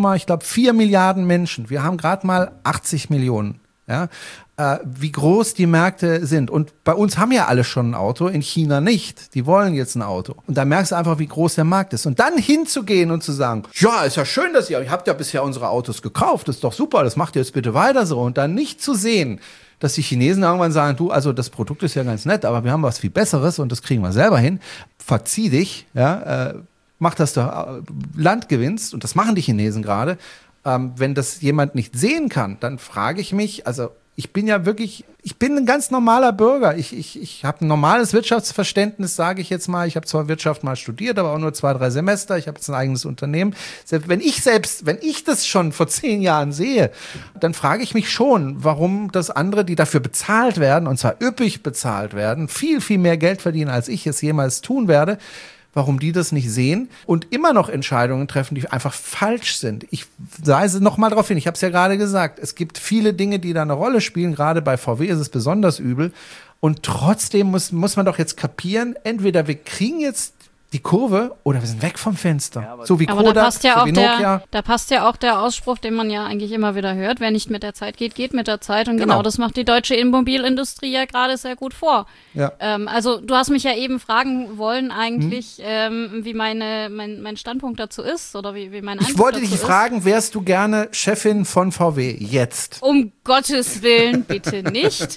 4 Milliarden Menschen. Wir haben gerade mal 80 Millionen. Ja? Wie groß die Märkte sind. Und bei uns haben ja alle schon ein Auto, in China nicht. Die wollen jetzt ein Auto. Und da merkst du einfach, wie groß der Markt ist. Und dann hinzugehen und zu sagen, ja, ist ja schön, ihr habt ja bisher unsere Autos gekauft, das ist doch super, das macht ihr jetzt bitte weiter so. Und dann nicht zu sehen, dass die Chinesen irgendwann sagen, du, also das Produkt ist ja ganz nett, aber wir haben was viel Besseres und das kriegen wir selber hin. Verzieh dich, ja, mach, dass du Land gewinnst, und das machen die Chinesen gerade. Wenn das jemand nicht sehen kann, dann frage ich mich, also ich bin ein ganz normaler Bürger. Ich habe ein normales Wirtschaftsverständnis, sage ich jetzt mal. Ich habe zwar Wirtschaft mal studiert, aber auch nur 2, 3 Semester. Ich habe jetzt ein eigenes Unternehmen. Wenn ich das schon vor 10 Jahren sehe, dann frage ich mich schon, warum das andere, die dafür bezahlt werden, und zwar üppig bezahlt werden, viel, viel mehr Geld verdienen, als ich es jemals tun werde, warum die das nicht sehen und immer noch Entscheidungen treffen, die einfach falsch sind. Ich weise noch mal darauf hin, ich habe es ja gerade gesagt, es gibt viele Dinge, die da eine Rolle spielen, gerade bei VW ist es besonders übel, und trotzdem muss man doch jetzt kapieren, entweder wir kriegen jetzt die Kurve oder wir sind weg vom Fenster. Ja, so wie Kodak, da passt ja so wie Nokia. Da passt ja auch der Ausspruch, den man ja eigentlich immer wieder hört, wer nicht mit der Zeit geht, geht mit der Zeit. Und genau das macht die deutsche Immobilienindustrie ja gerade sehr gut vor. Ja. Also du hast mich ja eben fragen wollen eigentlich, wie mein Standpunkt dazu ist oder wie mein Eindruck dazu ist. Ich wollte dich fragen, wärst du gerne Chefin von VW jetzt? Um Gottes Willen, bitte nicht.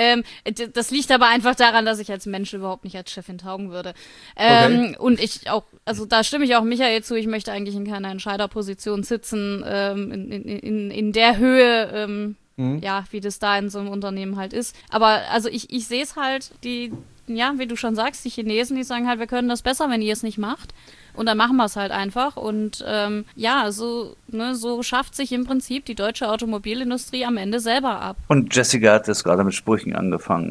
Das liegt aber einfach daran, dass ich als Mensch überhaupt nicht als Chefin taugen würde. Okay. Und ich auch, also da stimme ich auch Michael zu, ich möchte eigentlich in keiner Entscheiderposition sitzen, in der Höhe, ja, wie das da in so einem Unternehmen halt ist. Aber also ich sehe es halt, wie du schon sagst, die Chinesen, die sagen halt, wir können das besser, wenn ihr es nicht macht. Und dann machen wir es halt einfach. Und so schafft sich im Prinzip die deutsche Automobilindustrie am Ende selber ab. Und Jessica hat das gerade mit Sprüchen angefangen.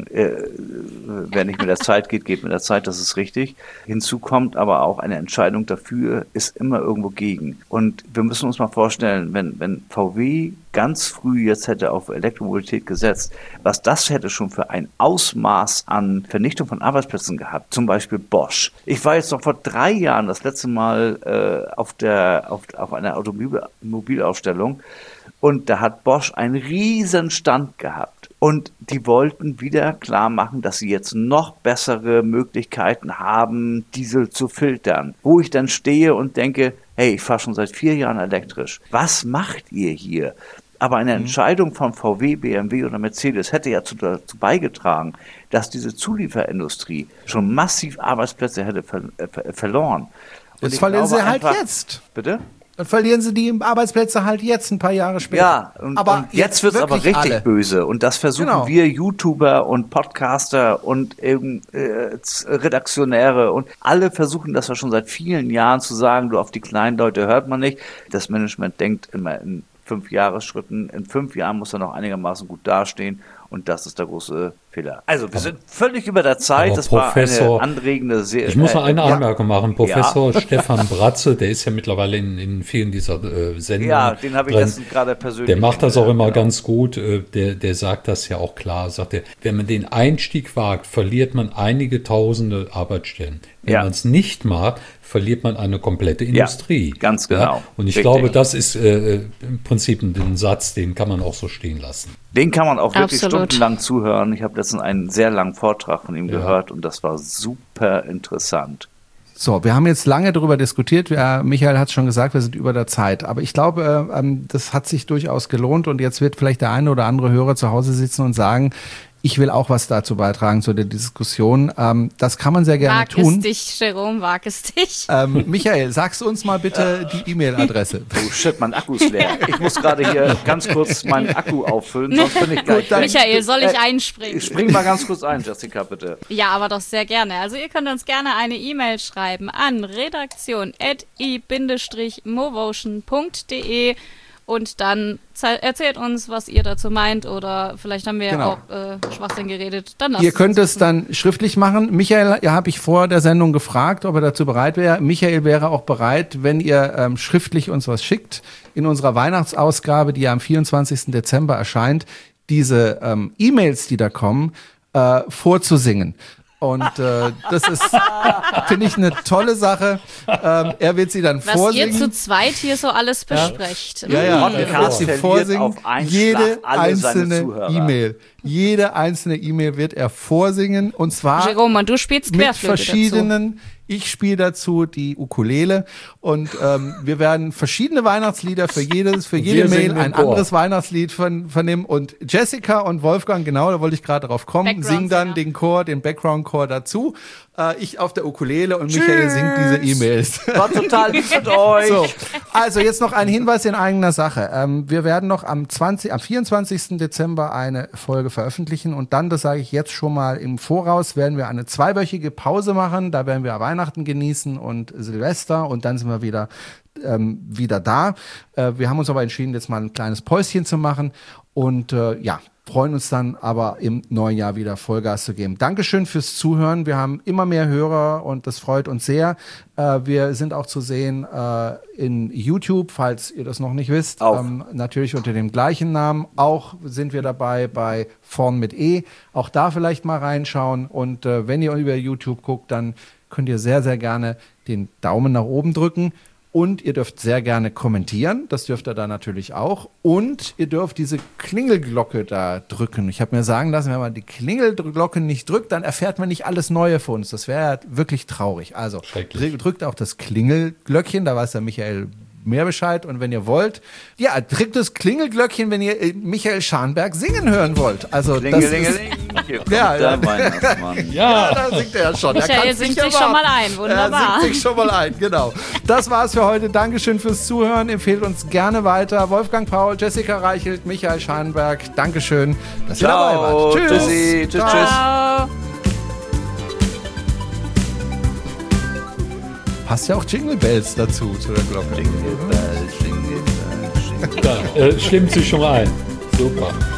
Wer nicht mit der Zeit geht, geht mit der Zeit, das ist richtig. Hinzu kommt aber auch eine Entscheidung dafür, ist immer irgendwo gegen. Und wir müssen uns mal vorstellen, wenn VW ganz früh jetzt hätte auf Elektromobilität gesetzt, was das hätte schon für ein Ausmaß an Vernichtung von Arbeitsplätzen gehabt. Zum Beispiel Bosch. Ich war jetzt noch vor 3 Jahren das letzte Mal auf einer Automobilausstellung und da hat Bosch einen riesen Stand gehabt. Und die wollten wieder klar machen, dass sie jetzt noch bessere Möglichkeiten haben, Diesel zu filtern. Wo ich dann stehe und denke, hey, ich fahre schon seit 4 Jahren elektrisch. Was macht ihr hier? Aber eine Entscheidung von VW, BMW oder Mercedes hätte ja dazu beigetragen, dass diese Zulieferindustrie schon massiv Arbeitsplätze hätte verloren. Und jetzt verlieren sie halt jetzt. Bitte? Dann verlieren sie die Arbeitsplätze halt jetzt, ein paar Jahre später. Ja, und jetzt wird es aber richtig böse. Und das versuchen wir YouTuber und Podcaster und eben Redaktionäre und alle versuchen das ja schon seit vielen Jahren zu sagen, du, auf die kleinen Leute hört man nicht. Das Management denkt immer in 5-Jahres-Schritten. In 5 Jahren muss er noch einigermaßen gut dastehen. Und das ist der große Fehler. Also wir sind völlig über der Zeit. Das war eine anregende Serie. Ich muss noch eine Anmerkung machen. Professor Stefan Bratze, der ist ja mittlerweile in vielen dieser Sendungen. Ja, den habe ich letztens gerade persönlich. Der macht das auch immer ganz gut. Der sagt das ja auch klar. Sagt er, wenn man den Einstieg wagt, verliert man einige tausende Arbeitsstellen. Wenn man es nicht macht, verliert man eine komplette Industrie. Ja, ganz genau. Ja? Und ich glaube, das ist im Prinzip ein Satz, den kann man auch so stehen lassen. Den kann man auch wirklich stundenlang zuhören. Ich habe letztens einen sehr langen Vortrag von ihm gehört und das war super interessant. So, wir haben jetzt lange darüber diskutiert. Michael hat es schon gesagt, wir sind über der Zeit. Aber ich glaube, das hat sich durchaus gelohnt und jetzt wird vielleicht der eine oder andere Hörer zu Hause sitzen und sagen, ich will auch was dazu beitragen zu der Diskussion. Das kann man sehr gerne tun. Wag es dich, Jerome, wag es dich. Michael, sagst du uns mal bitte die E-Mail-Adresse? Oh shit, mein Akku ist leer. Ich muss gerade hier ganz kurz meinen Akku auffüllen, sonst bin ich gleich. Michael, soll ich einspringen? Spring mal ganz kurz ein, Jessica, bitte. Ja, aber doch sehr gerne. Also ihr könnt uns gerne eine E-Mail schreiben an redaktion@i-movotion.de und dann erzählt uns, was ihr dazu meint oder vielleicht haben wir auch Schwachsinn geredet. Dann ihr könnt es dann schriftlich machen. Michael, habe ich vor der Sendung gefragt, ob er dazu bereit wäre. Michael wäre auch bereit, wenn ihr schriftlich uns was schickt, in unserer Weihnachtsausgabe, die ja am 24. Dezember erscheint, diese E-Mails, die da kommen, vorzusingen. Und das ist, finde ich, eine tolle Sache. Er wird sie dann vorsingen. Was ihr zu zweit hier so alles besprecht. Ja. Er wird sie vorsingen. Jede einzelne E-Mail. Jede einzelne E-Mail wird er vorsingen. Und zwar Jerome, du spielst mit Querflöte verschiedenen dazu. Ich spiele dazu die Ukulele und wir werden verschiedene Weihnachtslieder für jede Mail ein anderes Weihnachtslied vernehmen und Jessica und Wolfgang, genau, da wollte ich gerade drauf kommen, singen dann den Background-Chor dazu. Ich auf der Ukulele und Michael singt diese E-Mails. War total lieb mit euch. So, also jetzt noch ein Hinweis in eigener Sache. Wir werden noch am 24. Dezember eine Folge veröffentlichen und dann, das sage ich jetzt schon mal im Voraus, werden wir eine 2-wöchige Pause machen. Da werden wir Weihnachten genießen und Silvester und dann sind wir wieder da. Wir haben uns aber entschieden, jetzt mal ein kleines Päuschen zu machen und freuen uns dann aber im neuen Jahr wieder Vollgas zu geben. Dankeschön fürs Zuhören. Wir haben immer mehr Hörer und das freut uns sehr. Wir sind auch zu sehen in YouTube, falls ihr das noch nicht wisst. Natürlich unter dem gleichen Namen. Auch sind wir dabei bei Vorn mit E. Auch da vielleicht mal reinschauen. Und wenn ihr über YouTube guckt, dann könnt ihr sehr, sehr gerne den Daumen nach oben drücken. Und ihr dürft sehr gerne kommentieren, das dürft ihr da natürlich auch. Und ihr dürft diese Klingelglocke da drücken. Ich habe mir sagen lassen, wenn man die Klingelglocke nicht drückt, dann erfährt man nicht alles Neue für uns. Das wäre wirklich traurig. Also drückt auch das Klingelglöckchen, da weiß der Michael mehr Bescheid. Und wenn ihr wollt, drückt das Klingelglöckchen, wenn ihr Michael Scharnberg singen hören wollt. Also da singt er ja schon. Michael singt sich schon mal ein, wunderbar. Er singt sich schon mal ein, genau. Das war's für heute. Dankeschön fürs Zuhören. Empfehlt uns gerne weiter. Wolfgang Paul, Jessica Reichelt, Michael Scharnberg. Dankeschön, dass ihr dabei wart. Tschüss. Tschüss. Passt ja auch Jingle Bells dazu, zu der Glocke. Jingle Bells, Jingle Bells, Jingle Bells. Da stimmt sich schon ein. Super.